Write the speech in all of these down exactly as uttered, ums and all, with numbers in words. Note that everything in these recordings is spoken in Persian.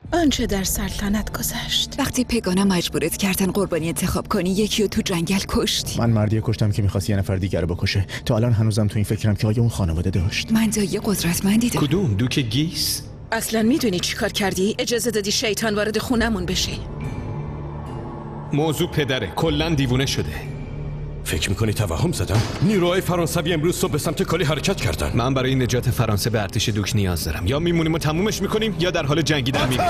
آنچه در سلطنت گذشت. وقتی پگانا مجبورت کردن قربانی انتخاب کنی، یکی رو تو جنگل کشتی. من مردی کشتم که میخواست یه نفر دیگر رو بکشه. تا الان هنوزم تو این فکرم که آیا اون خانواده داشت. من دایی قدرتمندی دارم. کدوم؟ دوک گیس؟ اصلا میدونی چی کار کردی؟ اجازه دادی شیطان وارد خونمون بشه. موضوع پدره، کلن دیوونه شده. فکر میکنی توهم زدم؟ نیروهای فرانسوی امروز صبح به سمت کالی حرکت کردن. من برای نجات فرانسه به ارتش دوک نیاز دارم. یا میمونیم و تمومش میکنیم یا در حال جنگیدن میریم.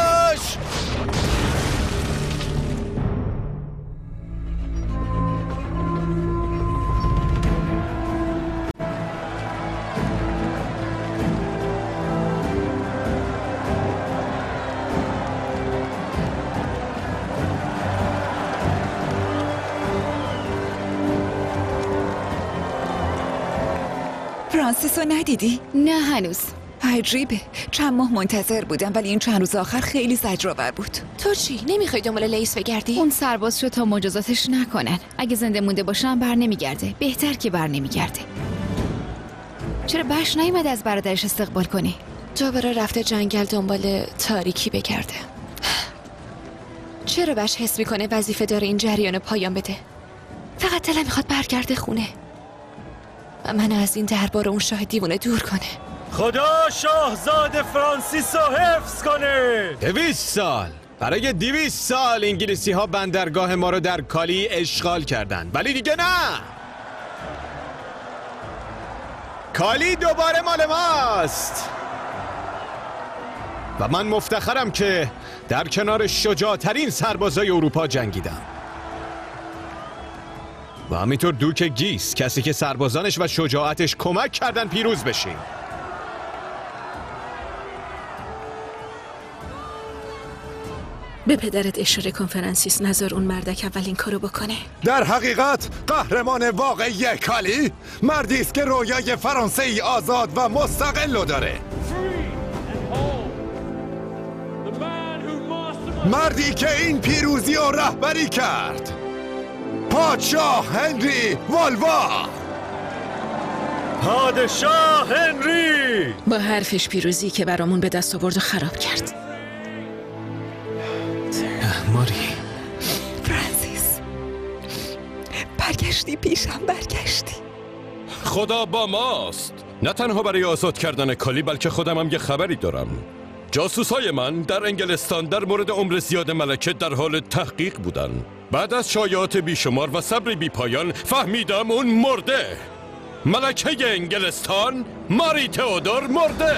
فرانسیس رو ندیدی؟ نه هنوز. عجیبه، چند ماه منتظر بودم ولی این چند روز آخر خیلی زجرآور بود. تو چی؟ نمیخوای دنبال لیس بگردی؟ اون سرباز شد تا مجازاتش نکنن. اگه زنده مونده باشم بر نمیگرده. بهتر که بر نمیگرده. چرا بش نیومد از برادرش استقبال کنی؟ جابرا رفته جنگل دنبال تاریکی بگرده. چرا بش حس میکنه وظیفه داره این جریان پایان بده؟ فقط دلم میخواد برگرده خونه و منو از این دربار اون شاه دیوونه دور کنه. خدا شاهزاده فرانسیس رو حفظ کنه. دویست سال برای دویست سال انگلیسی ها بندرگاه ما رو در کالی اشغال کردن، ولی دیگه نه. کالی دوباره مال ماست و من مفتخرم که در کنار شجاعترین سربازای اروپا جنگیدم. و همینطور دوک گیس، کسی که سربازانش و شجاعتش کمک کردن پیروز بشیم. به پدرت اشاره کن فرانسیس، نظر اون مردک اولین کارو بکنه. در حقیقت قهرمان واقعی کالی مردی است که رویای فرانسه ای آزاد و مستقل رو داره. مردی که این پیروزی رو رهبری کرد، پادشاه هنری والوا. پادشاه هنری با حرفش پیروزی که برامون به دست آورد و خراب کرد. ماری فرانسیس، برگشتی پیشم، برگشتی. خدا با ماست. نه تنها برای آزاد کردن کالی بلکه خودم هم یه خبری دارم. جاسوسای من در انگلستان در مورد عمر زیاد ملکه در حال تحقیق بودن. بعد از شایعات بیشمار و صبر بی پایان فهمیدم اون مرده. ملکه انگلستان ماری تئودور مرده.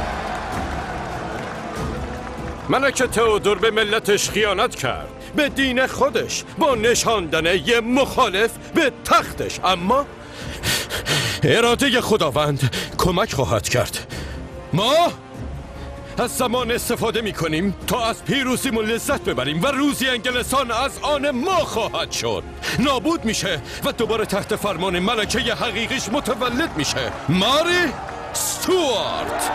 ملکه تئودور به ملتش خیانت کرد، به دین خودش، با نشاندن یه مخالف به تختش. اما اراده خداوند کمک خواهد کرد. ما از زمان استفاده می کنیم تا از پیروزیمون لذت ببریم و روزی انگلستان از آن ما خواهد شد. نابود میشه و دوباره تحت فرمان ملکه حقیقیش متولد میشه، ماری استوارت.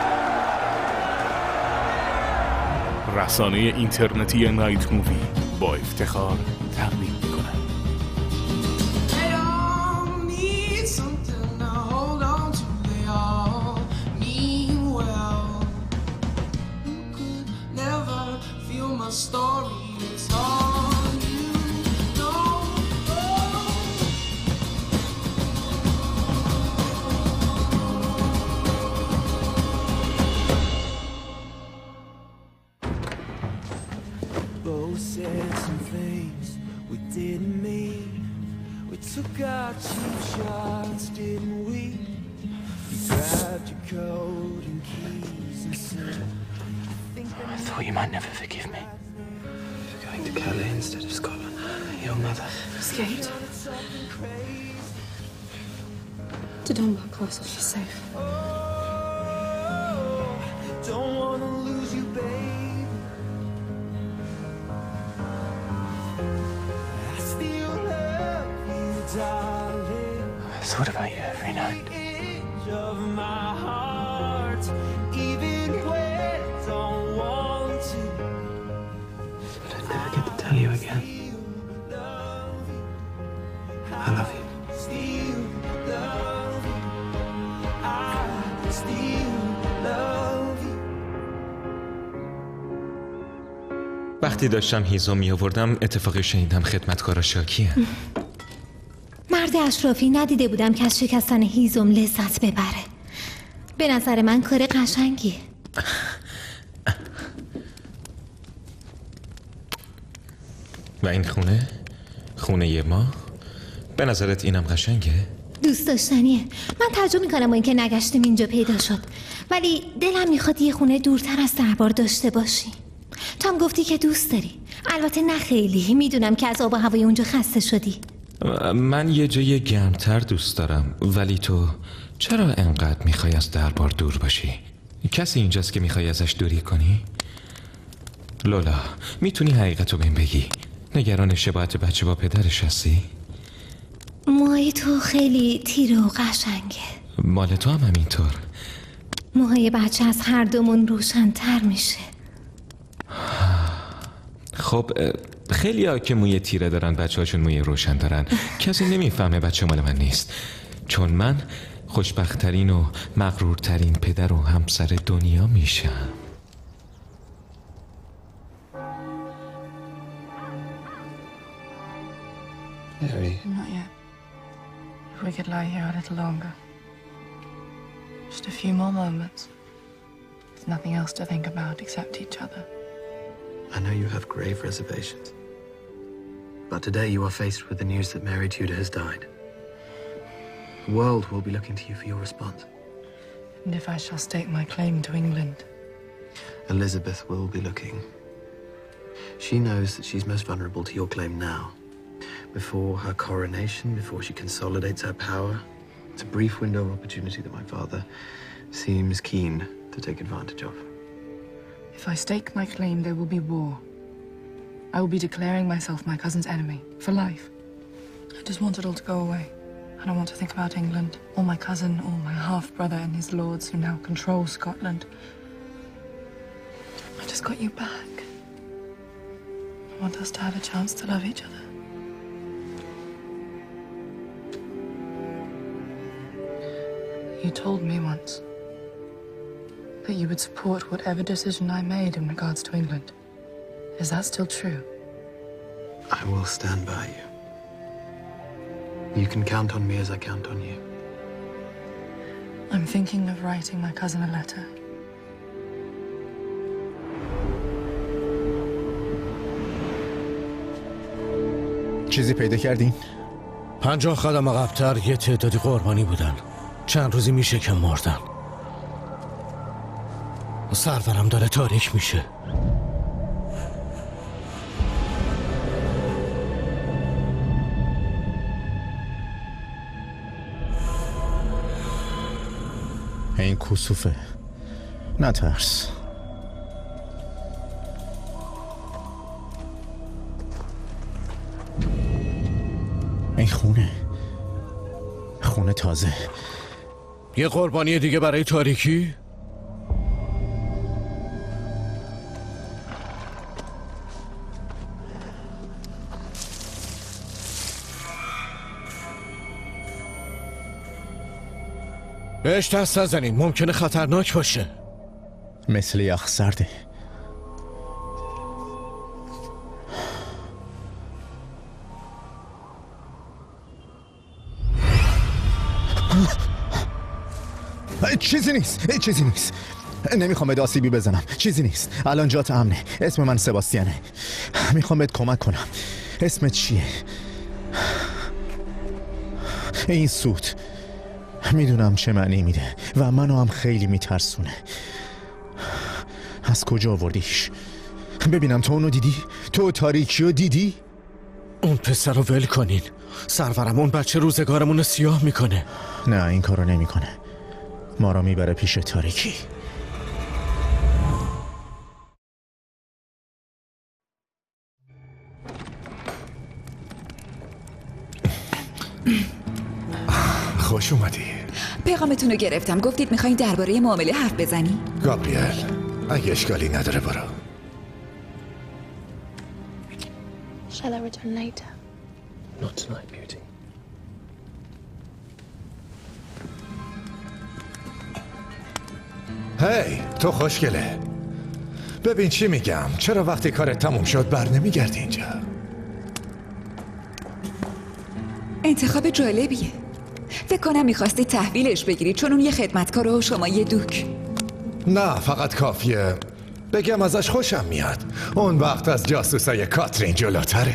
رسانه اینترنتی نایت مووی با افتخار تقدیم می‌کند. Said some things we didn't mean. We took our cheap shots, didn't we? You grabbed your coat and keys and said, I think I thought you might never forgive me for going to Calais instead of Scotland. Your mother escaped. To Dunbar Castle, she's safe. Don't wanna lose you, babe. I thought about you every night. Of my heart, even when I don't want to. But I never get to tell you again. I love you. Still love you. I still love you. وقتی داشتم هیزم می آوردم اتفاقی شنیدم خدمتکارا شاکیه. مرد اشرافی ندیده بودم که از شکستن هیزم لذت ببره. به نظر من کار قشنگیه. و این خونه؟ خونه ما؟ به نظرت اینم قشنگه؟ دوست داشتنیه. من تعجب میکنم با اینکه نگشتیم اینجا پیدا شد، ولی دلم میخواد یه خونه دورتر از دربار داشته باشی. تو هم گفتی که دوست داری. البته نه خیلی. میدونم که از آب و هوای اونجا خسته شدی. من یه جای گرمتر دوست دارم، ولی تو چرا انقدر میخوای از دربار دور باشی؟ کسی اینجاست که میخوای ازش دوری کنی؟ لولا، میتونی حقیقتو بهم بگی؟ نگران شباهت بچه با پدرش هستی؟ موهای تو خیلی تیره و قشنگه. مال تو هم همینطور. موهای بچه از هر دومون روشن‌تر میشه. خب خیلی ها که موی تیره دارن بچه هاشون موی روشن دارن. کسی نمیفهمه بچه مال من نیست، چون من خوشبختترین و مغرورترین پدر و همسر دنیا میشم. Mary. Not yet. If we could lie here a little longer. Just a few more moments. There's nothing else to think about except each other. I know you have grave reservations. But today you are faced with the news that Mary Tudor has died. The world will be looking to you for your response. And if I shall stake my claim to England? Elizabeth will be looking. She knows that she's most vulnerable to your claim now. Before her coronation, before she consolidates her power, it's a brief window of opportunity that my father seems keen to take advantage of. If I stake my claim, there will be war. I will be declaring myself my cousin's enemy, for life. I just want it all to go away. I don't want to think about England, or my cousin, or my half-brother and his lords who now control Scotland. I just got you back. I want us to have a chance to love each other. You told me once that you would support whatever decision I made in regards to England. Is that still true? I will stand by you. You can count on me as I count on you. I'm thinking of writing my cousin a letter. چیزی پیدا کردین؟ پنجاه قدم عقب‌تر یه تعدادی قربانی بودن. چند روزی میشه که مردن. سرورم داره تاریک میشه. این کسوفه. نترس. این خونه خونه تازه. یه قربانی دیگه برای تاریکی؟ بهش دست نزنین، ممکنه خطرناک باشه. مثل یخ سرده. چیزی نیست، چیزی نیست. نمیخوام بهت آسیبی بزنم. چیزی نیست. الان جات امنه. اسم من سباستیانه. میخوام بهت کمک کنم. اسمت چیه؟ این سوت میدونم چه معنی میده و منو هم خیلی میترسونه. از کجا آوردیش؟ ببینم تو اونو دیدی؟ تو تاریکیو دیدی؟ اون پسر رو ول کنین. سرورم اون بچه روزگارمون رو سیاه میکنه. نه این کارو نمیکنه. ما رو میبره پیش تاریکی. خوش اومدی. پیغامتون رو گرفتم. گفتید میخواین درباره معامله حرف بزنی؟ گابریل، اگه اشکالی نداره برو. Shall I return later? Not tonight, beauty. هی، تو خوشگله. ببین چی میگم، چرا وقتی کارت تموم شد بر نمیگردی اینجا؟ انتخاب جالبیه. فکر کنم میخواستی تحویلش بگیری چون اون یه خدمتکار و شما یه دوک. نه فقط کافیه بگم ازش خوشم میاد. اون وقت از جاسوسای کاترین جلوتره.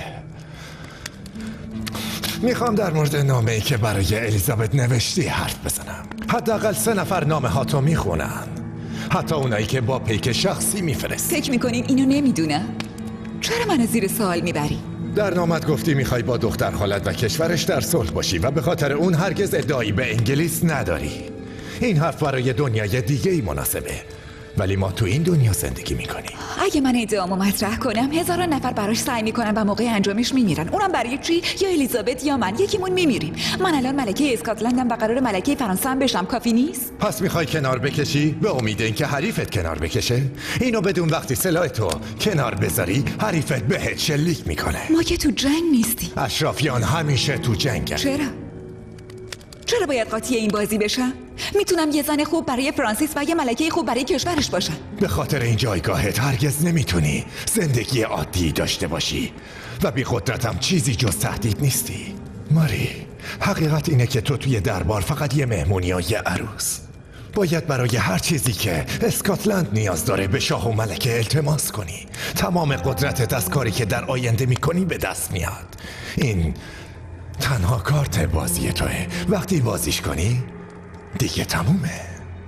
میخوام در مورد نامه ای که برای الیزابت نوشتی حرف بزنم. حداقل سه نفر نامه هاتو میخونن، حتی اونایی که با پیک شخصی میفرستی. فکر میکنین اینو نمیدونم؟ چرا منو زیر سوال میبری؟ در نامت گفتی میخوای با دختر خالت و کشورش در صلح باشی و به خاطر اون هرگز ادعایی به انگلیس نداری. این حرف برای دنیای دیگه ای مناسبه، ولی ما تو این دنیا زندگی میکنیم. اگه من ادعامو مطرح کنم هزاران نفر براش سعی میکنن و موقع انجامش میمیرن. اونم برای چی؟ یا الیزابت یا من، یکیمون میمیریم. من الان ملکه اسکاتلندم و قرار ملکه فرانسه هم بشم. کافی نیست؟ پس میخوای کنار بکشی به امید اینکه حریفت کنار بکشه؟ اینو بدون وقتی سلاح تو کنار بذاری حریفت بهت شلیک میکنه. ما که تو جنگ نیستیم. اشرافیان همیشه تو جنگن. چرا؟ چرا باید قاطی این بازی بشم؟ میتونم یه زن خوب برای فرانسیس و یه ملکه خوب برای کشورش باشم. به خاطر این جایگاهت هرگز نمیتونی زندگی عادی داشته باشی و بی قدرتم چیزی جز تهدید نیستی. ماری، حقیقت اینه که تو توی دربار فقط یه مهمونی یا یه عروس. باید برای هر چیزی که اسکاتلند نیاز داره به شاه و ملکه التماس کنی. تمام قدرتت از کاری که در آینده میکنی به دست میاد. این تنها کارت بازی توه. وقتی بازیش کنی دیگه تمومه.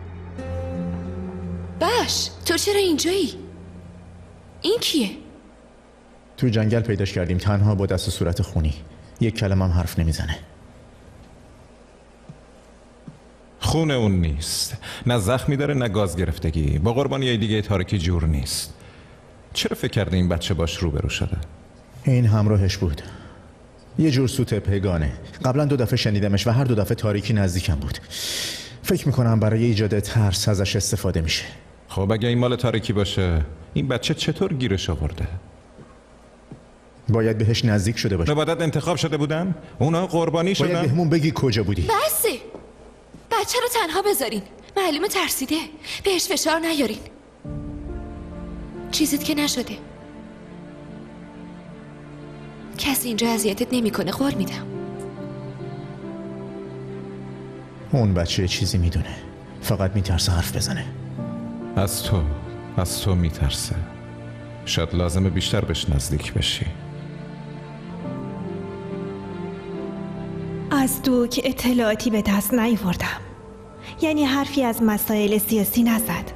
باش، تو چرا اینجایی؟ این کیه؟ تو جنگل پیداش کردیم، تنها با دست و صورت خونی. یک کلمه هم حرف نمیزنه. خون اون نیست، نه زخمی داره نه گاز گرفتگی. با قربانی دیگه تارکی جور نیست. چرا فکر کرده این بچه باش روبرو شده؟ این همراهش بود. یه جور سوت پگانه. قبلا دو دفعه شنیدمش و هر دو دفعه تاریکی نزدیکم بود. فکر میکنم برای ایجاد ترس ازش استفاده میشه. خب اگه این مال تاریکی باشه این بچه چطور گیرش آورده؟ باید بهش نزدیک شده باشه. باید انتخاب شده بودن؟ اونا قربانی شدن؟ باید بهمون بگی کجا بودی. بسه، بچه رو تنها بذارین. معلومه ترسیده. بهش فشار نیارین. چیزیت که نشده. کسی اینجا اذیتت نمیکنه، قول میدم. اون بچه چیزی میدونه، فقط میترسه حرف بزنه. از تو از تو میترسه. شاید لازمه بیشتر بهش نزدیک بشی. از دوک اطلاعاتی به دست نیاوردم. یعنی حرفی از مسائل سیاسی نزد.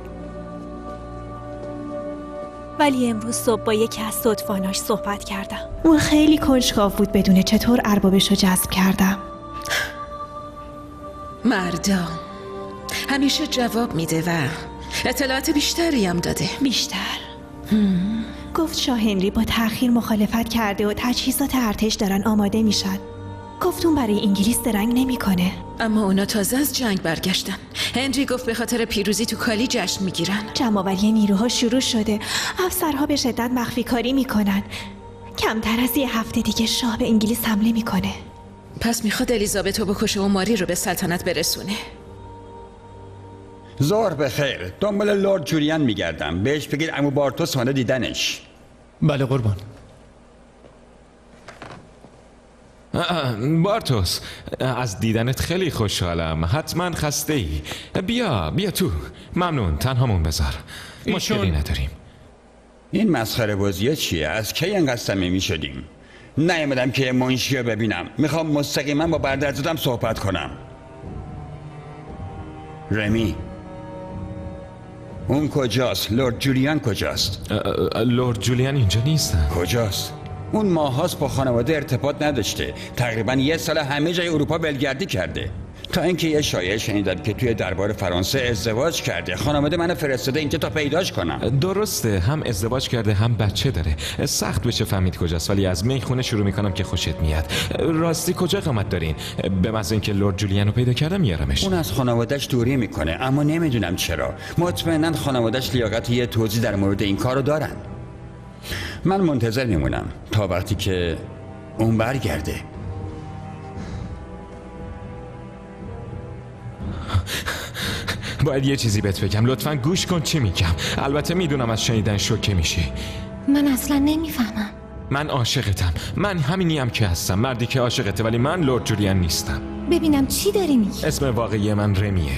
ولی امروز صبح با یکی از صدفاناش صحبت کردم. اون خیلی کنجکاو بود بدونه چطور اربابشو جذب کردم. مردا همیشه جواب میده و اطلاعات بیشتری هم داده. بیشتر؟ هم. گفت شاه هنری با تأخیر مخالفت کرده و تجهیزات ارتش دارن آماده میشن. گفت اون برای انگلیس درنگ نمیکنه. اما اونا تازه از جنگ برگشتن. هنری گفت به خاطر پیروزی تو کالی جشن میگیرن. جمع‌آوری نیروها شروع شده. افسرها به شدت مخفی کاری میکنن. کمتر از یه هفته دیگه شاه به انگلیس حمله میکنه. پس میخواد الیزابتو بکشه و ماری رو به سلطنت برسونه. ظهر بخیر. دنبال لورد جولیان میگردم. بهش بگید عمو بارتوس اومده دیدنش. بله قربان. بارتوس، از دیدنت خیلی خوشحالم. حتما خسته ای. بیا بیا تو. ممنون، تنهامون بذار. مشکلی نداریم. این مسخره بازیه چیه؟ از کی انقدر صمیمی شدیم؟ نیومدم که منشی رو ببینم. میخوام مستقیما با برادرزادم صحبت کنم. رمی، اون کجاست؟ لورد جولیان کجاست؟ لورد جولیان اینجا نیستن. کجاست؟ اون ماهاست با خانواده ارتباط نداشته. تقریبا یه سال همه جای اروپا بلگردی کرده. تا اینکه یه شایعه شنیدم که توی دربار فرانسه ازدواج کرده. خانواده منو فرستاده اینجا تا پیداش کنم. درسته، هم ازدواج کرده هم بچه داره. سخت بشه فهمید کجاست، ولی از میخونه شروع میکنم که خوشت میاد. راستی کجا اقامت دارین؟ به محض اینکه لورد جولیان رو پیدا کردم میارمش. اون از خانواده‌اش دوری میکنه، اما نمیدونم چرا. مطمئناً خانواده‌اش لیاقت یه توضیح در مورد این کارو دارن. من منتظر میمونم تا وقتی که اون برگرده. باید یه چیزی بهت بگم، لطفاً گوش کن چی میگم. البته میدونم از شنیدن شوکه میشی. من اصلا نمیفهمم. من عاشقتم. من همینیم که هستم، مردی که عاشقته، ولی من لورد جولیان نیستم. ببینم چی داری میگی؟ اسم واقعی من رمیه.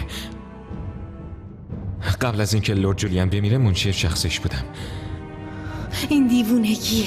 قبل از اینکه لورد جولیان بمیره منشی شخصیش بودم. این دیوونگیه.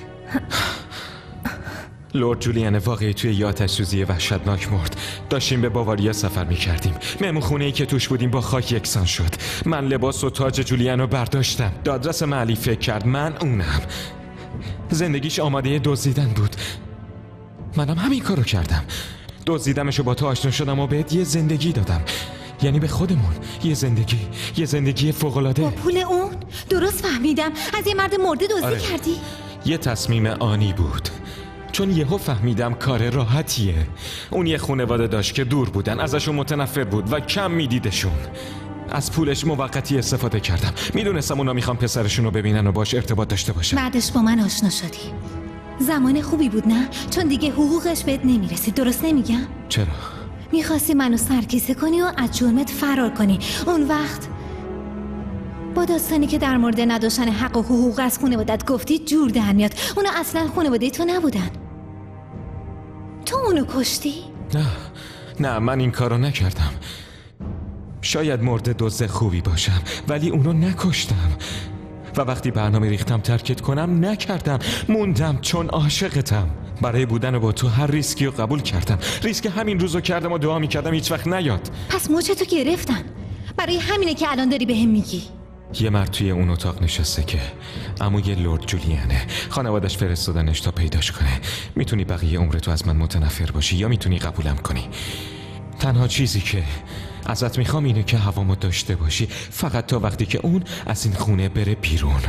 لورد جولیان واقعی توی یه آتش سوزی وحشتناک مرد. داشتیم به باواریا سفر میکردیم. مهمونخونه‌ای که توش بودیم با خاک یکسان شد. من لباس و تاج جولیان رو برداشتم. دادرس معلی فکر کرد من اونم. زندگیش آماده دزدیدن بود. منم همین کارو کردم. دزدیدمشو، با تو آشنا شدم و بهت یه زندگی دادم. یعنی به خودمون یه زندگی، یه زندگی فوق‌العاده. با پول اون؟ درست فهمیدم از یه مرد مرده دزدی آره. کردی؟ یه تصمیم آنی بود، چون یهو فهمیدم کار راحتیه. اون یه خانواده داشت که دور بودن، ازشون متنفر بود و کم میدیدشون. از پولش موقتی استفاده کردم. میدونستم اونا میخوام پسرشون رو ببینن و باش ارتباط داشته باشن. بعدش با من آشنا شدی. زمان خوبی بود نه؟ چون دیگه حقوقش بهت نمیرسید، درست نمیگم؟ چرا؟ میخواستی منو سرکیسه کنی و از جرمت فرار کنی. اون وقت با داستانی که در مورد نداشتن حق و حقوق از خانوادت گفتی جور در میاد. اونا اصلا خانواده تو نبودن. تو اونو کشتی؟ نه نه، من این کارو نکردم. شاید مرد دزد خوبی باشم، ولی اونو نکشتم. و وقتی برنامه ریختم ترکت کنم نکردم. موندم چون عاشقتم. برای بودن با تو هر ریسکی رو قبول کردم. ریسک همین روزو کردم و دعا میکردم هیچ وقت نیاد. پس مچتو گرفتن. برای همینه که الان داری بهم میگی. یه مرد توی اون اتاق نشسته که عموی لورد جولیانه. خانوادش فرستادنش تا پیداش کنه. میتونی بقیه عمرتو از من متنفر باشی یا میتونی قبولم کنی. تنها چیزی که ازت میخوام اینه که هوامو داشته باشی، فقط تا وقتی که اون از این خونه بره بیرون.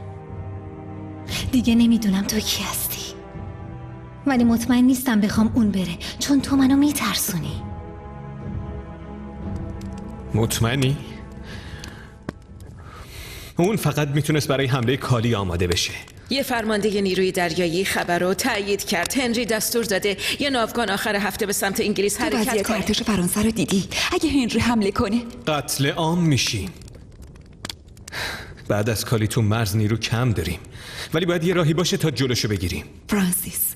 دیگه نمیدونم تو کی هستی، ولی مطمئن نیستم بخوام اون بره، چون تو منو میترسونی. مطمئنی؟ اون فقط میتونست برای حمله کالی آماده بشه. یه فرمانده نیروی دریایی خبر رو تایید کرد. هنری دستور داده یه ناوگان آخر هفته به سمت انگلیس حرکت وضعیت کنه. ارتش فرانسه رو دیدی؟ اگه هنری حمله کنه قتل عام میشیم. بعد از کالی تو مرز نیرو کم داریم، ولی باید یه راهی باشه تا جلوشو بگیریم. فرانسیس،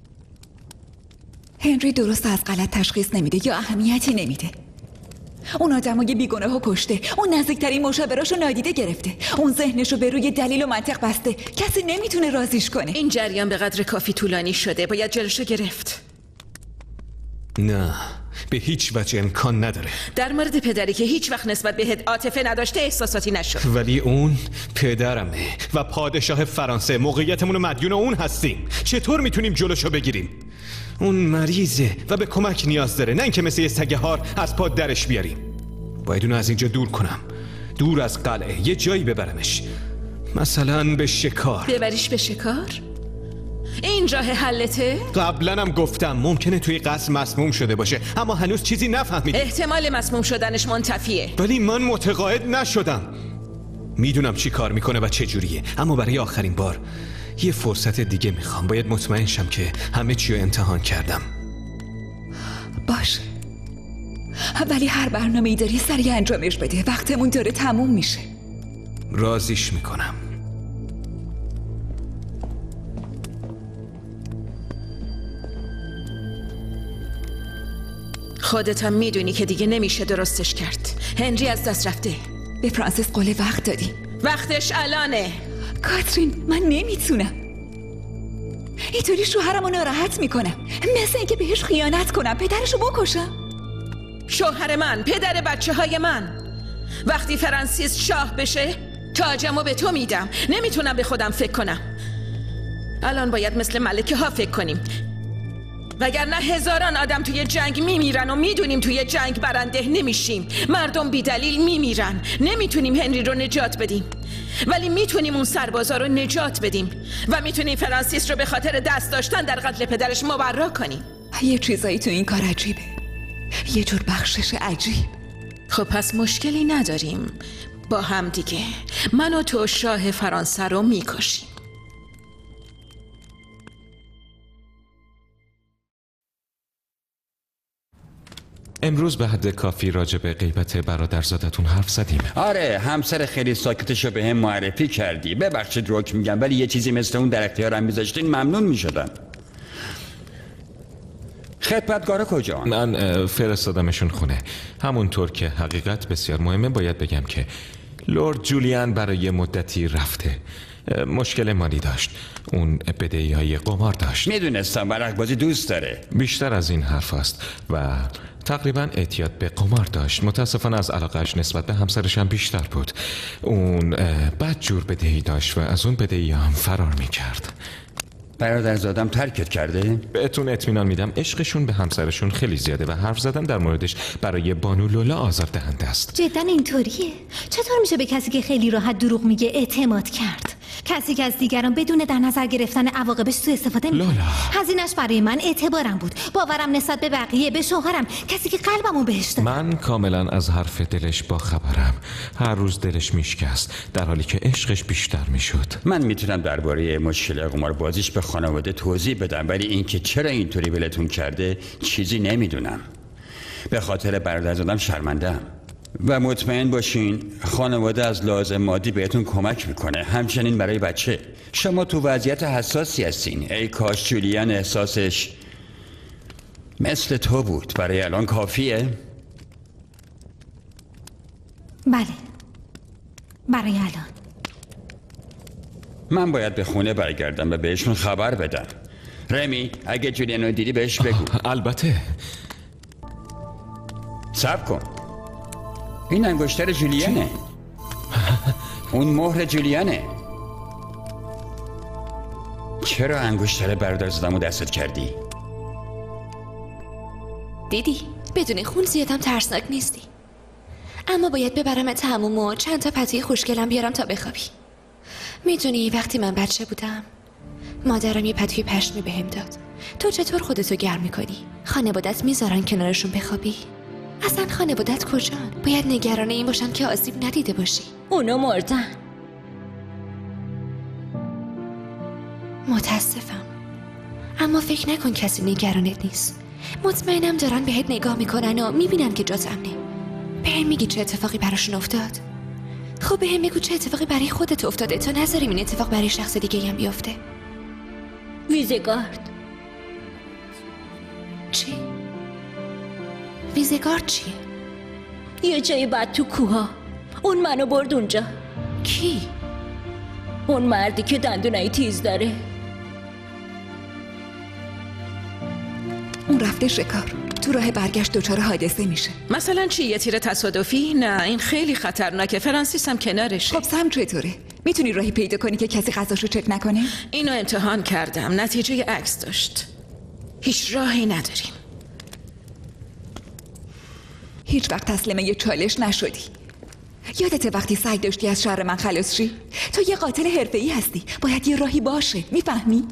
هنری درست از غلط تشخیص نمیده یا اهمیتی نمیده. اون آدمای بیگناه ها کشته. اون نزدیکترین مشاوراشو نادیده گرفته. اون ذهنشو به روی دلیل و منطق بسته. کسی نمیتونه رازیش کنه. این جریان به قدر کافی طولانی شده، باید جلوشو گرفت. نه، به هیچ وجه امکان نداره. در مورد پدری که هیچ وقت نسبت بهت عاطفه نداشته احساساتی نشد. ولی اون پدرمه و پادشاه فرانسه. موقعیتمون رو مدیون اون هستیم. چطور میتونیم جلوشو بگیریم؟ اون مریضه و به کمک نیاز داره، نه اینکه مثل یه سگ هار از پا درش بیاریم. باید اونو از اینجا دور کنم، دور از قلعه، یه جایی ببرمش، مثلا به شکار. ببریش به شکار؟ این راه حلته؟ قبلا هم گفتم ممکنه توی قصر مسموم شده باشه، اما هنوز چیزی نفهمیدیم. احتمال مسموم شدنش منتفیه. ولی من متقاعد نشدم. میدونم چی کار میکنه و چه جوریه، اما برای آخرین بار یه فرصت دیگه میخوام. باید مطمئن شم که همه چی رو امتحان کردم. باشه، ولی هر برنامه‌ای داری سریع انجامش بده. وقتمون داره تموم میشه. رازیش میکنم. خودت هم میدونی که دیگه نمیشه درستش کرد. هنری از دست رفته. به فرانسیس قول وقت دادی. وقتش الانه. کاترین، من نمیتونم اینطوری شوهرمو ناراحت میکنم. مثل اینکه بهش خیانت کنم، پدرشو بکشم. شوهر من، پدر بچه های من. وقتی فرانسیس شاه بشه تاجمو به تو میدم. نمیتونم به خودم فکر کنم. الان باید مثل ملکه ها فکر کنیم، وگرنه هزاران آدم توی جنگ میمیرن و میدونیم توی جنگ برنده نمیشیم. مردم بی دلیل میمیرن. نمیتونیم هنری رو نجات بدیم، ولی میتونیم اون سربازا رو نجات بدیم و میتونیم فرانسیس رو به خاطر دست داشتن در قتل پدرش مبرا کنیم. یه چیزایی تو این کار عجیبه، یه جور بخشش عجیب. خب پس مشکلی نداریم، با هم دیگه من و تو شاه فرانسه رو میکشیم. امروز به حد کافی راجع به غیبت برادرزادتون حرف زدیم. آره، همسر خیلی ساکتشو به هم معرفی کردی. ببخشید روک میگم، ولی یه چیزی مثل اون در اختیارم میذاشتین ممنون میشدم. خدمتگارا کجا؟ من فرستادمشون خونه. همونطور که حقیقت بسیار مهمه باید بگم که لورد جولیان برای مدتی رفته. مشکل مالی داشت. اون بدهی های قمار داشت. میدونستم ورق بازی دوست داره. بیشتر از این حرف است و تقریبا اعتیاد به قمار داشت. متاسفانه از علاقهش نسبت به همسرش هم بیشتر بود. اون بد جور بدهی داشت و از اون بدهی هم فرار میکرد. برادرزادم ترکت کرده؟ بهتون اطمینان میدم عشقشون به همسرشون خیلی زیاده و حرف زدن در موردش برای بانو لولا آزاردهنده است. جدا اینطوریه؟ چطور میشه به کسی که خیلی راحت دروغ میگه اعتماد کرد؟ کسی که از دیگران بدون در نظر گرفتن عواقبش سوء استفاده میکنه. لولا هزینه‌اش برای من اعتبارم بود، باورم نسبت به بقیه، به شوهرم، کسی که قلبمو بهش داد. من کاملا از حرف دلش با خبرم. هر روز دلش میشکست در حالی که عشقش بیشتر میشد. من میتونم درباره مشکل قمار بازیش به خانواده توضیح بدم، ولی اینکه چرا اینطوری ولتون کرده چیزی نمیدونم. به خاطر برادرزادم شرمنده‌ام. و مطمئن باشین خانواده از لازم مادی بهتون کمک میکنه، همچنین برای بچه. شما تو وضعیت حساسی هستین. ای کاش جولیان احساسش مثل تو بود. برای الان کافیه؟ بله، برای الان. من باید به خونه برگردم و بهشون خبر بدم. رمی اگه جولیان رو دیدی بهش بگو. البته. صبر کن، این انگشتر جولیانه. اون مهر جولیانه. چرا انگشتر برادرزادمو دستت کردی؟ دیدی؟ بدون خون زیادم ترسناک نیستی. اما باید ببرمت حموم و چند تا پتوی خوشگلم بیارم تا بخوابی. میدونی وقتی من بچه بودم مادرم یه پتوی پشمی بهم داد. تو چطور خودتو گرم میکنی؟ خانوادت میذارن کنارشون بخوابی؟ اصلا خانوادت کجان؟ باید نگران این باشن که آسیب ندیده باشی. اونا مردن. متاسفم، اما فکر نکن کسی نگرانت نیست. مطمئنم دارن بهت نگاه میکنن و میبینن که جات امنه. بهم میگی چه اتفاقی براشون افتاد؟ خب بهم بگو چه اتفاقی برای خودت افتاده تا نذاریم این اتفاق برای شخص دیگه هم بیفته. ویزگارد. چی؟ ویزگارد چیه؟ یه جای بد تو کوها. اون منو برد اونجا. کی؟ اون مردی که دندونای تیز داره. اون رفته شکار. تو راه برگشت دچار حادثه میشه. مثلا چی؟ یه تیر تصادفی؟ نه، این خیلی خطرناکه. فرانسیس هم کنارشه. خب سم چطوره؟ میتونی راهی پیدا کنی که کسی غذاشو چک نکنه؟ اینو امتحان کردم، نتیجه عکس داشت. هیچ راهی نداریم. هیچ وقت تسلیم یه چالش نشدی. یادته وقتی سعی داشتی از شر من خلاص شی؟ تو یه قاتل حرفه‌ای هستی. باید یه راهی باشه. میفهمی؟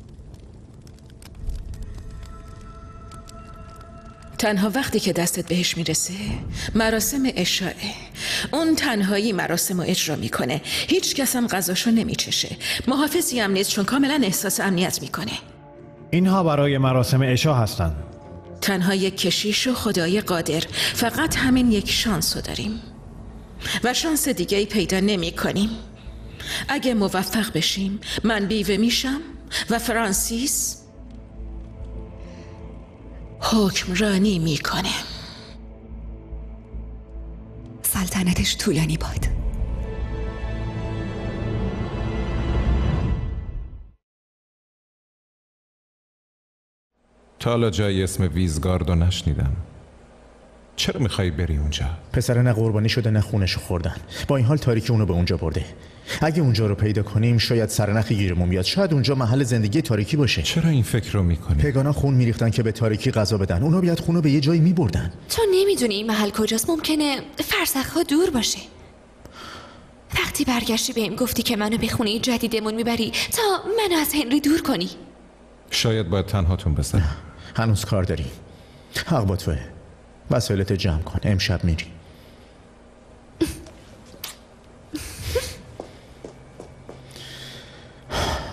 تنها وقتی که دستت بهش میرسه مراسم اشاعه. اون تنهایی مراسم رو اجرا میکنه. هیچ کس هم غذاشو نمیچشه. محافظی هم نیست چون کاملا احساس امنیت میکنه. اینها برای مراسم عشا هستن. تنها یک کشیش و خدای قادر. فقط همین یک شانس رو داریم و شانس دیگه ای پیدا نمی کنیم. اگه موفق بشیم من بیوه میشم و فرانسیس حکمرانی میکنه. سلطنتش طولانی باد. تا حالا جایی اسم ویزگاردو نشنیدم. چرا میخوای بری اونجا؟ پسر نه قربانی شده نه خونشو خوردن. با این حال تاریکی اونو به اونجا برده. اگه اونجا رو پیدا کنیم شاید سرنخی گیرمون بیاد. شاید اونجا محل زندگی تاریکی باشه. چرا این فکر رو میکنی؟ پگانا خون میریختن که به تاریکی غذا بدن. اونا بیاد خونو به یه جایی میبردن. تو نمیدونی این محل کجاست. ممکنه فرسخ‌ها دور باشه. وقتی برگشتی بهم گفتی که منو به خونه جدیدمون میبری تا منو از هنری دور کنی. شاید باید تنهاتون بذاری. هنوز کار داری. حق با توه. وسایلت جمع کن. امشب میری.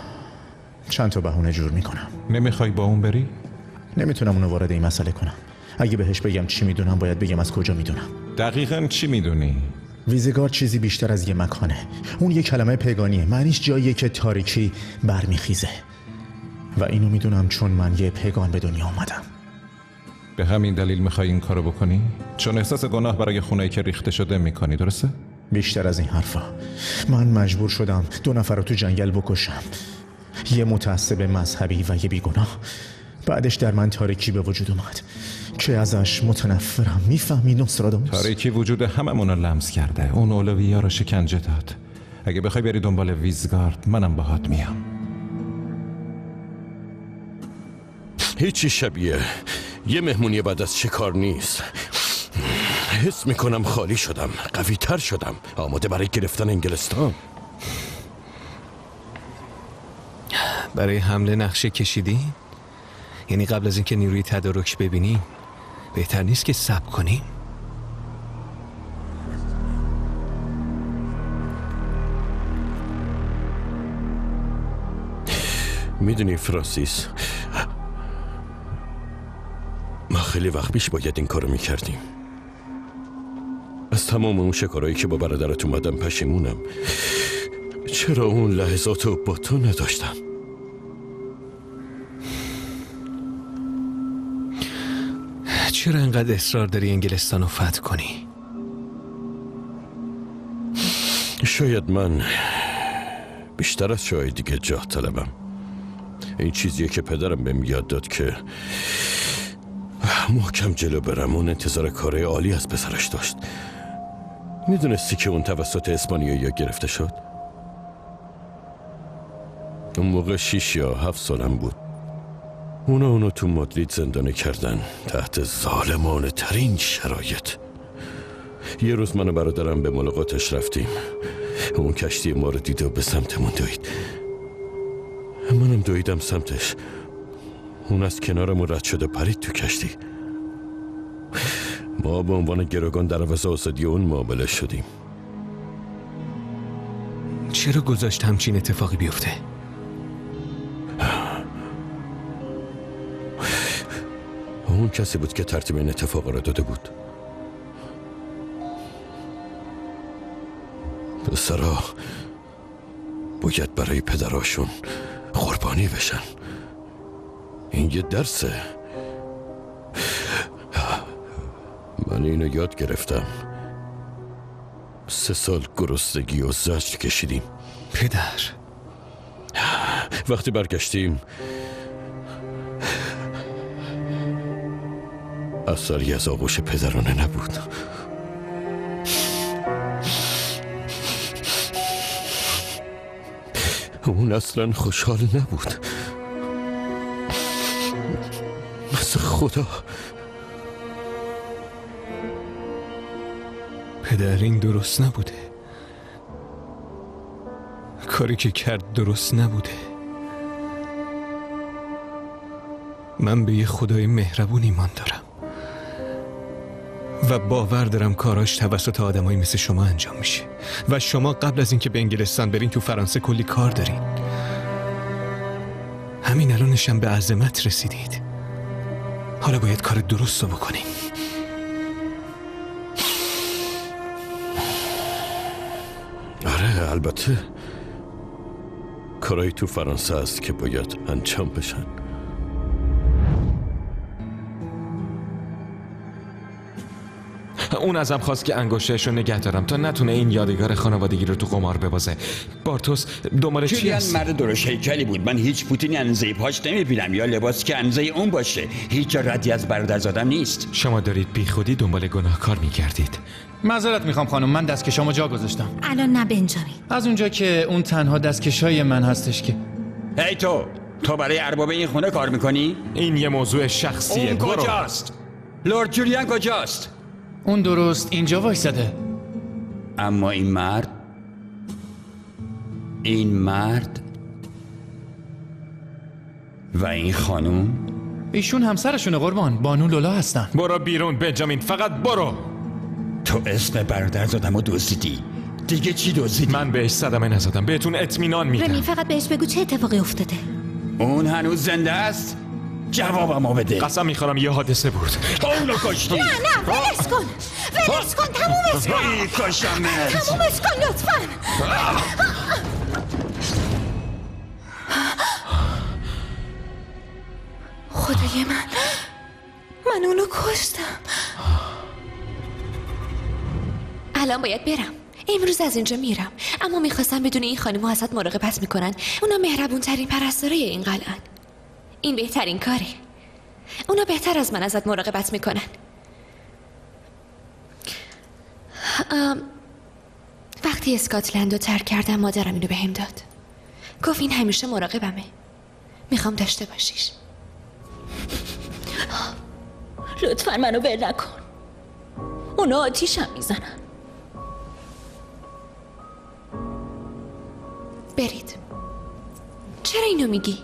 چند تا بهونه جور میکنم. نمیخوای با اون بری؟ نمیتونم اونو وارد این مسئله کنم. اگه بهش بگم چی میدونم باید بگم از کجا میدونم. دقیقاً چی میدونی؟ ویزگارد چیزی بیشتر از یه مکانه. اون یه کلمه پگانیه، معنیش جاییه که تاریکی برمیخیزه و اینو میدونم چون من یه پگان به دنیا اومدم. به همین دلیل میخوای این کارو بکنی؟ چون احساس گناه برای خونه‌ای که ریخته شده میکنی، درسته؟ بیشتر از این حرفا. من مجبور شدم دو نفر رو تو جنگل بکشم، یه متعصب مذهبی و یه بیگناه. بعدش در من تاریکی به وجود اومد که ازش متنفرم. میفهمی نوستراداموس؟ تاریکی وجود هممون رو لمس کرده. اون اولویه‌ها رو شکنجه داد. اگه بخوای بری دنبال ویزگارد منم باهات میام. هیچی شبیه یه مهمونی بعد از شکار نیست. حس میکنم خالی شدم، قوی تر شدم، آماده برای گرفتن انگلستان. برای حمله نقشه کشیدی؟ یعنی قبل از اینکه نیروی تدارک ببینیم بهتر نیست که صبر کنیم؟ میدونی فرانسیس، ما خیلی وقت پیش باید این کارو میکردیم. از تمام اون شکارهایی که با برادرت اومدم پشیمونم. چرا اون لحظاتو با تو نداشتم؟ چرا انقدر اصرار داری انگلستان رو فتح کنی؟ شاید من بیشتر از جای دیگه جاه طلبم. این چیزیه که پدرم بهم یاد داد که محکم جلو برم. اون انتظار کار عالی از پسرش داشت. میدونستی که اون توسط اسپانیایی گرفته شد؟ اون موقع شیش یا هفت سالم بود. اونا اونو تو مادرید زندانی کردن تحت ظالمانه ترین شرایط. یه روز من و برادرم به ملاقاتش رفتیم. اون کشتی ما رو دید و به سمتمون دوید. منم دویدم سمتش. اون از کنارمون رد شده پرید تو کشتی. ما به عنوان گروگان در عوض آزادی اون معامله شدیم. چرا گذاشت همچین اتفاقی بیفته؟ اون کسی بود که ترتیب این اتفاق را داده بود. پسرا باید برای پدراشون قربانی بشن. این یه درسه. من اینو یاد گرفتم. سه سال گرسنگی و زجر کشیدیم. پدر وقتی برگشتیم اثری از آغوش پدرانه نبود. اون اصلا خوشحال نبود. مثل خدا. پدر این درست نبوده. کاری که کرد درست نبوده. من به یه خدای مهربون ایمان دارم و باور دارم کاراش توسط آدمایی مثل شما انجام میشه و شما قبل از اینکه به انگلستان برین تو فرانسه کلی کار دارین. همین الانشم به عظمت رسیدید. حالا باید کار درست رو بکنین. آره البته کارایی تو فرانسه است که باید انجام بشن. اون ازم خواست که انگشتش رو نگه دارم تا نتونه این یادگار خانوادگی رو تو قمار ببازه. بارتوس دنبال چی هست؟ مرد درشت هیکلی بود. من هیچ پوتینی اندازه پاش نمیبینم یا لباس که اندازه اون باشه. هیچ ردی از برادرزادم نیست. شما دارید بی خودی دنبال گناهکار میگردید. معذرت میخوام خانم، من دستکشامو جا گذاشتم. الان نه بنجامین. از اونجا که اون تنها دستکشای من هستش که. هی تو تو برای ارباب این خونه کار میکنی؟ این یه موضوع شخصیه. اون کجاست؟ لورد جولیان کجاست؟ اون درست اینجا وایساده. اما این مرد این مرد و این خانوم ایشون همسرشونه قربان. بانو لولا هستن. برو بیرون بنجامین، فقط برو. تو اسم برادرزادمو دزدیدی. دیگه چی دزدیدی؟ من بهش صدمه نزدم. بهتون اطمینان میدم. رمی فقط بهش بگو چه اتفاقی افتاده. اون هنوز زنده است؟ جوابمو بده. قسم میخورم یه حادثه بود. اونو کشتی. نه نه ولش کن ولش کن تمومش کن ای کشمت. تمومش کن لطفا. خدای من من اونو کشتم. الان باید برم. امروز از اینجا میرم، اما میخواستم بدون این خانم‌ها ازت مراقبت میکنن. اونا مهربون ترین پرستارای این قلعه‌ان. این بهترین کاره. اونا بهتر از من ازت مراقبت میکنن. ام... وقتی اسکاتلند رو ترک کردم مادرم اینو بهم داد. گفت این همیشه مراقبمه. میخوام داشته باشیش. لطفا منو ول نکن. اونا آتیشم میزنن. برید. چرا اینو میگی؟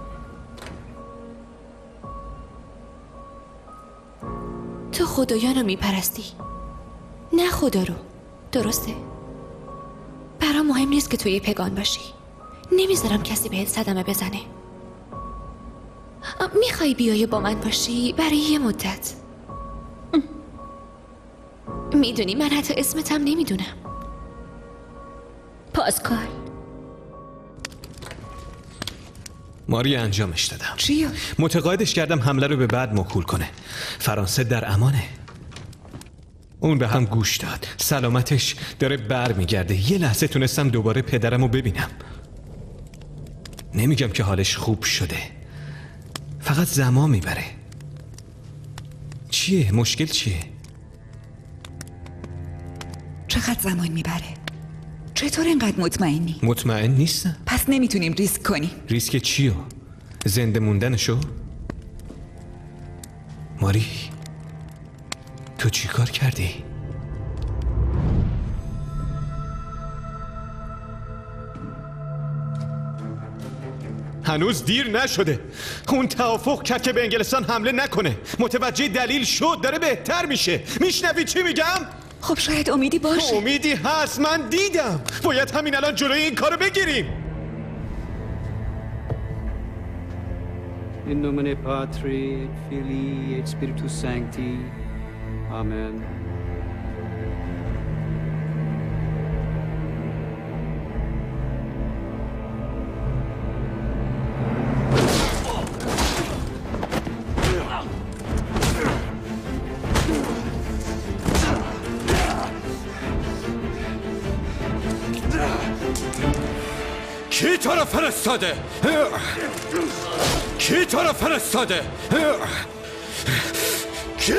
تو خدایانو میپرستی، نه خدا رو. درسته؟ برام مهم نیست که تو یه پگان باشی. نمیذارم کسی بهت صدمه بزنه. میخوای بیای با من باشی برای یه مدت؟ میدونی من حتی اسمتم نمیدونم. پاسکال. ماری انجامش دادم. چی؟ متقاعدش کردم حمله رو به بعد موکول کنه. فرانسه در امانه. اون به هم گوش داد. سلامتش داره بر میگرده. یه لحظه تونستم دوباره پدرم رو ببینم. نمیگم که حالش خوب شده، فقط زمان میبره. چیه؟ مشکل چیه؟ چقدر زمان میبره؟ چطور اینقدر مطمئنی؟ مطمئن نیستم. پس نمیتونیم ریسک کنیم. ریسک چیو؟ زنده موندنشو؟ ماری تو چی کار کردی؟ هنوز دیر نشده. اون توافق کرد که به انگلستان حمله نکنه. متوجه دلیل شد، داره بهتر میشه. میشنوی چی میگم؟ خب شاید امیدی باشه. امیدی هست، من دیدم. باید همین الان جلوی این کارو بگیریم. In nomine Patri et Filii et Spiritus Sancti. Amen. کی تو رو فرستاده؟ کی تو رو فرستاده؟ کی؟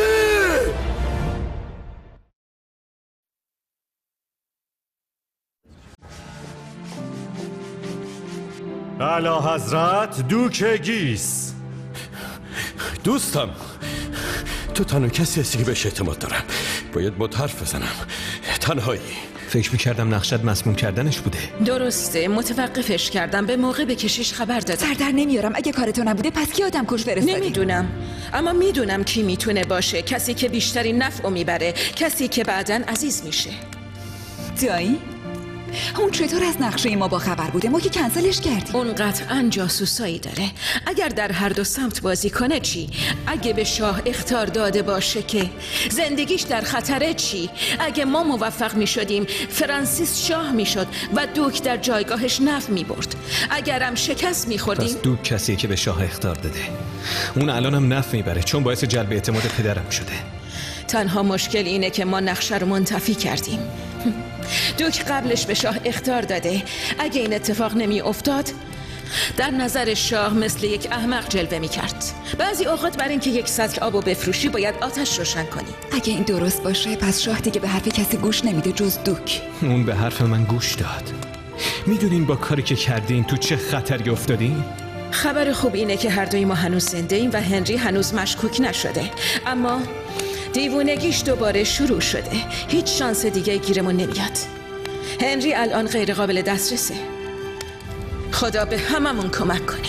اعلی حضرت دوک گیس. دوستم، تو تنها کسی هستی که بهش اعتماد دارم. باید با حرف بزنم. تنهایی. فکر میکردم نقشت مسموم کردنش بوده. درسته، متوقفش کردم. به موقع به کشیش خبر دادم. سر در نمیارم. اگه کار تو نبوده پس کی آدم کش فرستادی؟ نمیدونم، اما میدونم کی میتونه باشه. کسی که بیشترین نفعو میبره، کسی که بعداً عزیز میشه. دایی؟ اون چطور از نقشه ما با خبر بوده؟ ما که کنسلش کردیم. اون قطعاً جاسوسایی داره. اگر در هر دو سمت بازی کنه چی؟ اگه به شاه اخطار داده باشه که زندگیش در خطره چی؟ اگه ما موفق می شدیم فرانسیس شاه می شد و دوک در جایگاهش نفع می برد. اگرم شکست می خوردیم. پس دوک کسیه که به شاه اخطار داده. اون الانم نفع میبره چون باعث جلب اعتماد پدرم شده. تنها مشکل اینه که ما نقشه رو منتفی کردیم. دوک قبلش به شاه اخطار داده. اگه این اتفاق نمی افتاد در نظر شاه مثل یک احمق جلوه می کرد. بعضی اوقات برای اینکه یک سطل آبو بفروشی باید آتش روشن کنی. اگه این درست باشه پس شاه دیگه به حرف کسی گوش نمیده جز دوک. اون به حرف من گوش داد. میدونین با کاری که کردین تو چه خطری افتادین؟ خبر خوب اینه که هر دوی ما هنوز زنده ایم و هنری هنوز مشکوک نشده، اما دیوونگیش دوباره شروع شده. هیچ شانس دیگه گیرمون نمیاد. هنری الان غیر قابل دسترسه. خدا به هممون کمک کنه.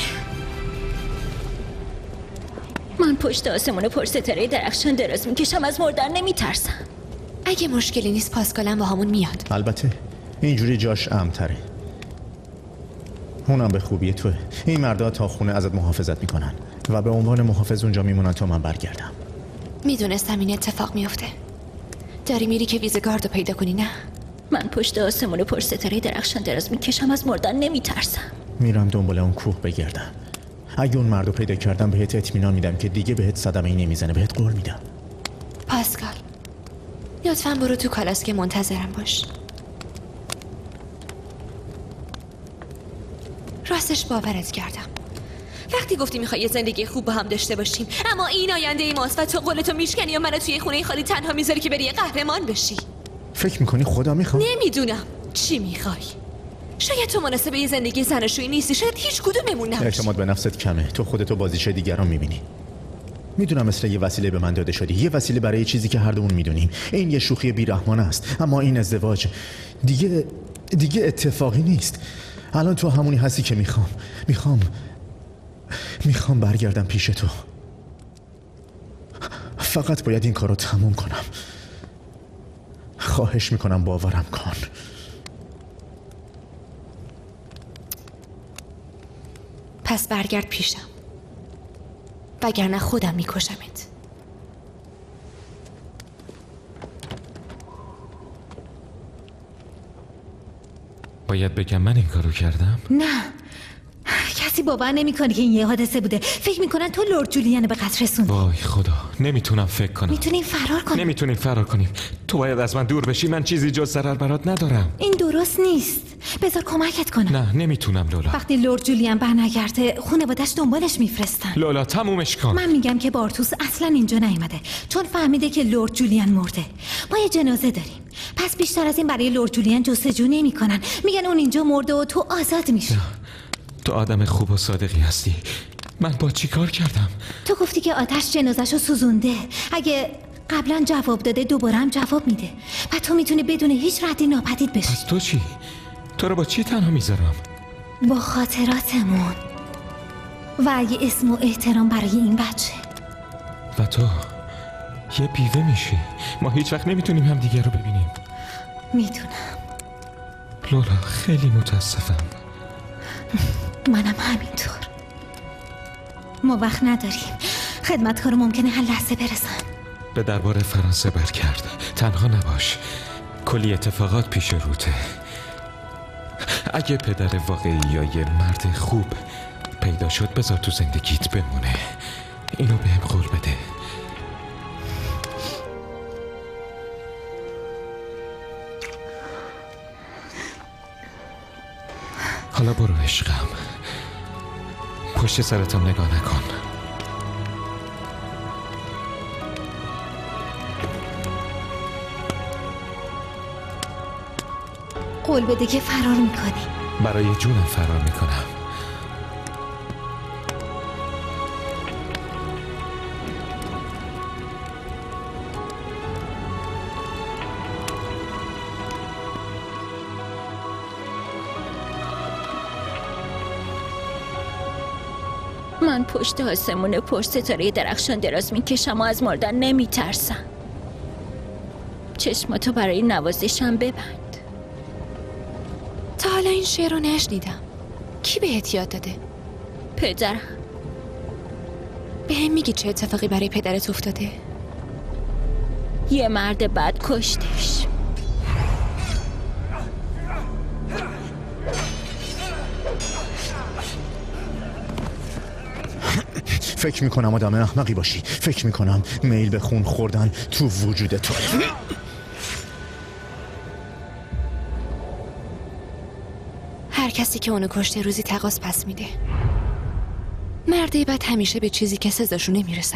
من پشت آسمون پر ستاره درخشان دراز میکشم، از مردن نمیترسم. اگه مشکلی نیست پاسکالم با همون میاد. البته اینجوری جاش امن‌تره. اونم به خوبی توه. این مردا تا خونه ازت محافظت میکنن و به عنوان محافظ اونجا میمونن تا من برگردم. میدونستم این اتفاق میفته. داری میری که ویزگارد رو پیدا کنی نه؟ من پشت آسمون پر ستاره درخشان دراز میکشم، از مردن نمیترسم. میرم دنبال اون کوه بگردم. اگه اون مردو پیدا کردم بهت اطمینان میدم که دیگه بهت صدمه ای نمیزنه. بهت قول میدم. پاسکال لطفاً برو تو کالاسک منتظرم باش. راستش باورت کردم وقتی گفتی میخوای یه زندگی خوب با هم داشته باشیم، اما این آینده ای ماست و تو قولتو میشکنی و منو توی خونه خالی تنها میذاری که بری یه قهرمان بشی. فکر میکنی خدا میخواد؟ نمیدونم چی میخوای. شاید تو مناسب یه زندگی زناشویی نیستی، شاید هیچ کدوممون نباشی. اعتماد به نفست کمه. تو خودتو بازیچه دیگران میبینی. میدونم مثل یه وسیله به من داده شدی، یه وسیله برای چیزی که هر دومون میدونیم. این یه شوخی بیرحمانه است، اما این ازدواج دیگه دیگه اتفاقی نیست. الان تو همونی هستی که میخوام میخوام میخوام برگردم پیش تو. فقط باید این کارو تموم کنم. خواهش میکنم باورم کن. پس برگرد پیشم، وگرنه خودم میکشمت. باید بگم من این کارو کردم؟ نه، کسی باور نمیکنه که این یه حادثه بوده. فکر میکنن تو لورد جولیان به قتل رسوندی. وای خدا، نمیتونم فکر کنم. میتونیم فرار کنیم. نمیتونیم فرار کنیم. تو باید از من دور بشی. من چیزی جز ضرر برات ندارم. این درست نیست. بذار کمکت کنم. نه نمیتونم لولا. وقتی لورد جولیان برنگرده خانواده‌اش دنبالش میفرستن. لولا تمومش کن. من میگم که بارتوس اصلا اینجا نیومده، چون فهمیده که لورد جولیان مرده. ما یه جنازه داریم، پس بیشتر از این برای لورد جولیان جستجو نمیکنن. میگن اون اینجا مرده و تو آزاد میشی. تو آدم خوب و صادقی هستی. من با چی کار کردم؟ تو گفتی که آتش جنازه‌شو سوزونده. اگه قبلا جواب داده دوباره هم جواب میده و تو میتونی بدون هیچ ردی ناپدید بشی. پس تو چی؟ تو رو با چی تنها میذارم؟ با خاطراتمون و یه اسم و احترام برای این بچه. و تو یه بیوه میشی. ما هیچ وقت نمیتونیم هم دیگه رو ببینیم. میدونم لولا، خیلی متاسفم. منم همینطور. ما وقت نداریم. خدمتکار ممکنه هر لحظه برسن. به دربار فرانسه برگرد. تنها نباش. کلی اتفاقات پیش روته. اگه پدر واقعی یا یه مرد خوب پیدا شد بذار تو زندگیت بمونه. اینو بهم قول بده. حالا برو عشقم. پشت سرتم نگاه نکن. قول بده که فرار میکنی. برای جونم فرار میکنم. من پشت آسمون پر ستاره درخشان دراز میکشم و از مردن نمیترسم. چشماتو برای نوازشم ببند. تا حالا این شعر رو نشنیدم. کی بهت یاد داده؟ پدرم. به هم میگی چه اتفاقی برای پدرت افتاده؟ یه مرد بد کشتش. فکر میکنم آدم احمقی باشی. فکر میکنم میل به خون خوردن تو وجود تو. هر کسی که اونو کشته روزی تقاص پس میده. مرده بد همیشه به چیزی که سزاشون نمیرسن.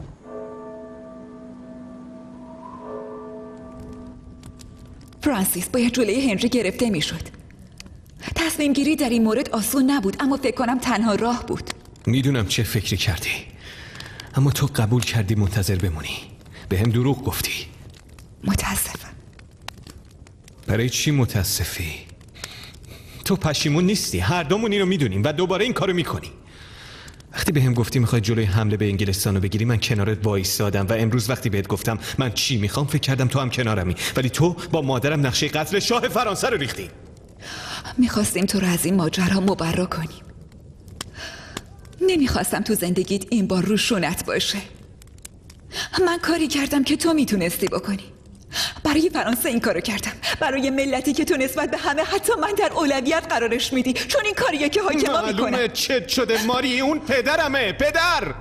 فرانسیس، باید جلوی هنری گرفته میشد. تصمیم گیری در این مورد آسون نبود، اما فکر کنم تنها راه بود. میدونم چه فکری کردی، اما تو قبول کردی منتظر بمونی. به هم دروغ گفتی. متاسفم. برای چی متاسفی؟ تو پشیمون نیستی. هر دومون اینو میدونیم و دوباره این کارو میکنی. وقتی به هم گفتی میخوای جلوی حمله به انگلستان رو بگیری، من کنارت وایسادم و امروز وقتی بهت گفتم من چی میخوام فکر کردم تو هم کنارمی، ولی تو با مادرم نقشه قتل شاه فرانسه رو ریختی. میخواستیم تو رو از این ماجرا مبرا کنیم. نمیخواستم تو زندگیت این بار روشونت باشه. من کاری کردم که تو میتونستی بکنی. برای فرانسه این کارو کردم، برای ملتی که تو نسبت به همه حتی من در اولویت قرارش میدی، چون این کاریه که حاکما میکنن. معلومه چت شده ماری، اون پدرمه. پدر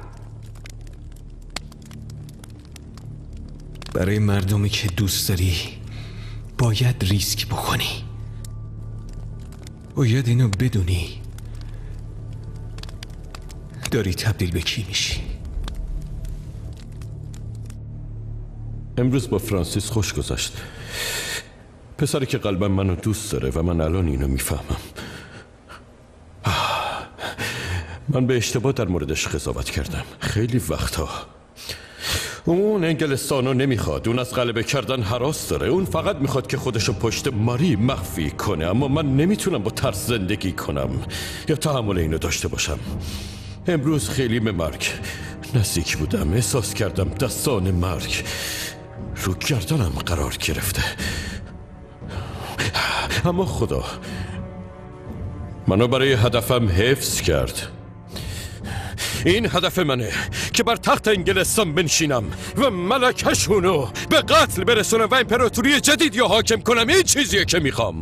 برای مردمی که دوست داری باید ریسک بکنی. باید اینو بدونی داری تبدیل به کی میشی. امروز با فرانسیس خوش گذشت. پسری که قلبم منو دوست داره و من الان اینو میفهمم. من به اشتباه در موردش قضاوت کردم. خیلی وقتا اون انگلستانو نمیخواد. اون از غلبه کردن هراس داره. اون فقط میخواد که خودشو پشت ماری مخفی کنه. اما من نمیتونم با ترس زندگی کنم یا تحمل اینو داشته باشم. امروز خیلی به مرگ نزدیک بودم. احساس کردم دستان مرگ رو گردنم قرار گرفته. اما خدا منو برای هدفم حفظ کرد. این هدف منه که بر تخت انگلستان بنشینم و ملکشونو به قتل برسونم و امپراتوری جدیدی حاکم کنم. این چیزیه که میخوام.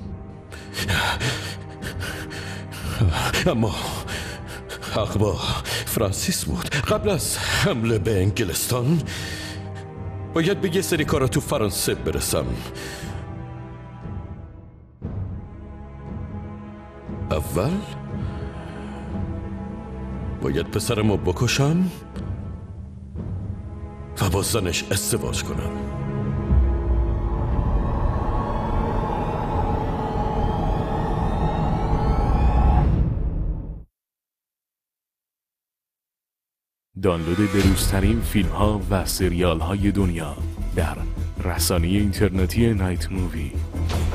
اما حق با فرانسیس بود. قبل از حمله به انگلستان باید به یه سری کارا تو فرانسه برسم. اول باید پسرمو بکشم و با زنش ازدواج کنم. دانلود بروزترین فیلم ها و سریال های دنیا در رسانه اینترنتی نایت مووی.